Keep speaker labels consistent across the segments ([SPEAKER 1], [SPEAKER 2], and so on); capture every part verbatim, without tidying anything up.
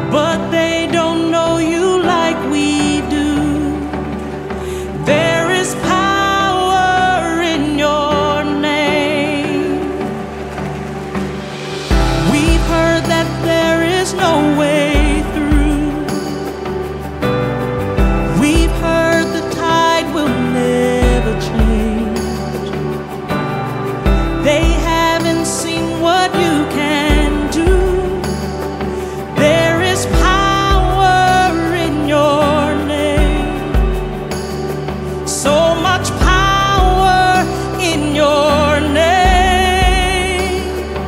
[SPEAKER 1] but they don't know you like we do. There is power in your name. We've heard that there is no way through. We've heard the tide will never change. They haven't seen what you can do. There is power in your name. So much power in your name.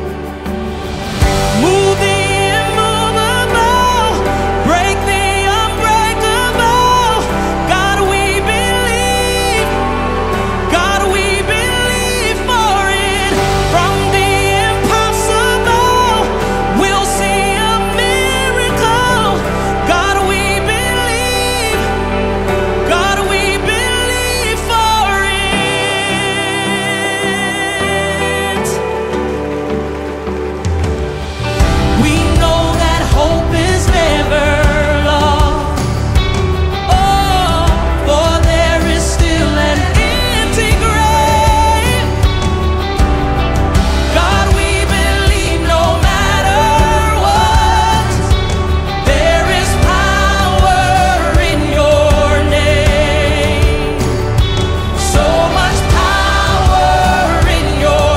[SPEAKER 1] Move the immovable, break the unbreakable. God, we believe. God, we believe for it. From the impossible, we'll see a miracle. God, we believe. God, we believe for it. We know that hope is never lost. Oh, for there is still an empty grave. God, we believe no matter what. There is power in your name. So much power in your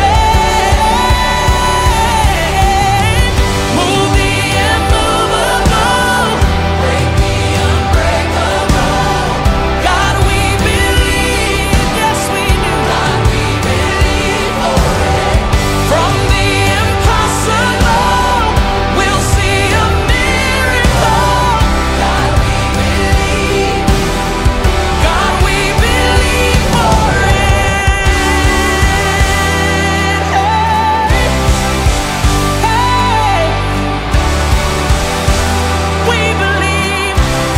[SPEAKER 1] name. Move the immovable, break the unbreakable. God, we believe, yes we do. God, we believe for it. From the impossible, we'll see a miracle. God, we believe. God, we believe for it. Hey, we believe.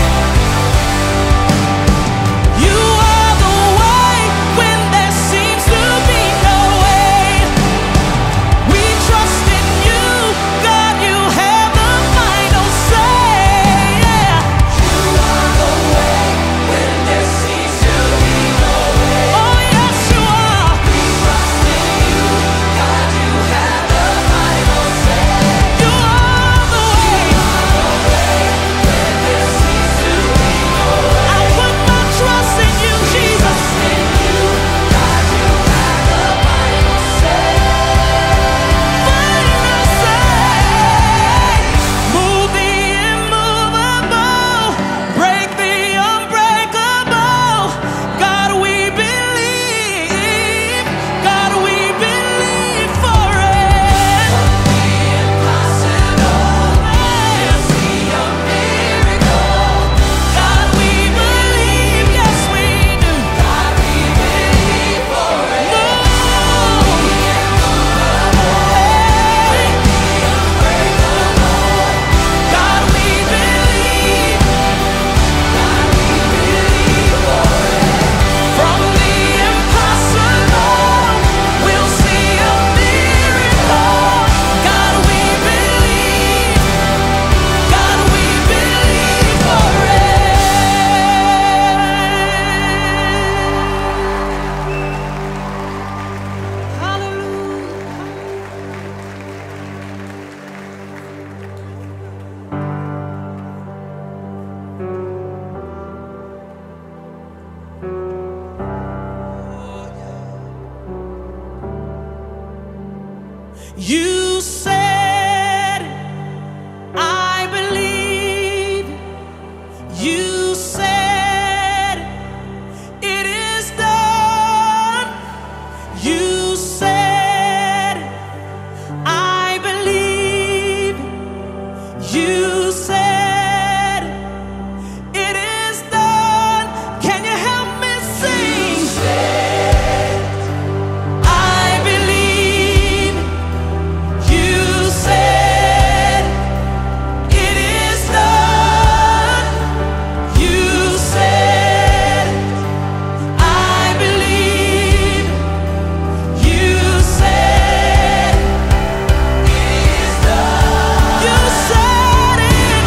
[SPEAKER 1] You are the way when there seems to be no way. We trust in you, God, you have the final say. Yeah. You are the way when there seems to be no way. Oh, yes, you are. We trust in you, God, you have the final say. You are the way. You are the way when there seems to be no way. I put my trust in you, Jesus. In you, God, you have the final say. Final say. Move the immovable, break the unbreakable. God, we believe. God, we believe for it. The impossible, we'll see a miracle. God, we believe, yes we do. God, we believe for it. Move the immovable, break the unbreakable. God, we believe. God, we believe for it. From the impossible, we'll see a miracle. God, we believe. God, we believe for it. Hallelujah. You said, I believe. You said, it is done. You said, I believe. You said, it is done. Can you help me sing? You said, I believe. You said, it is done. You said, I believe. You said, it is done. You said it.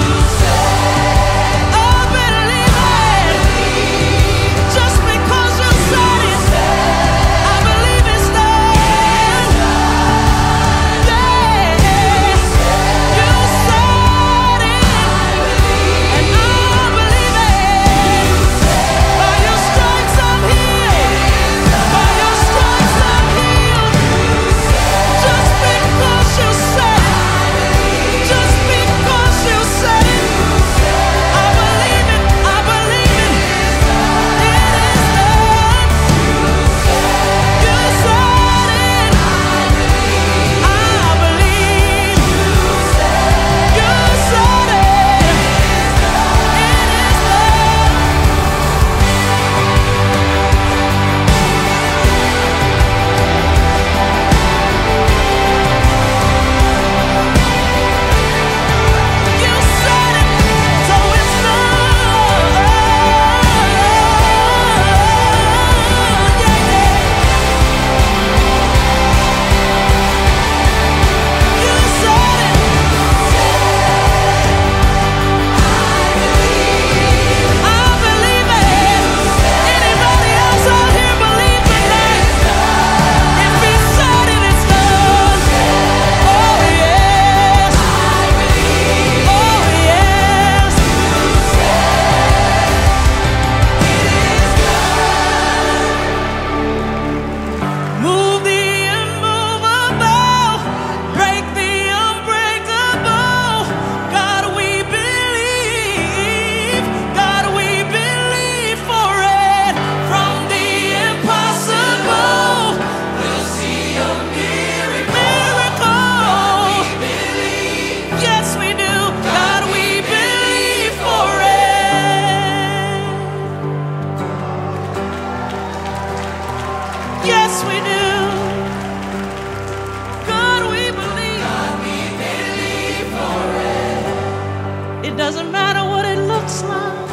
[SPEAKER 1] It doesn't matter what it looks like.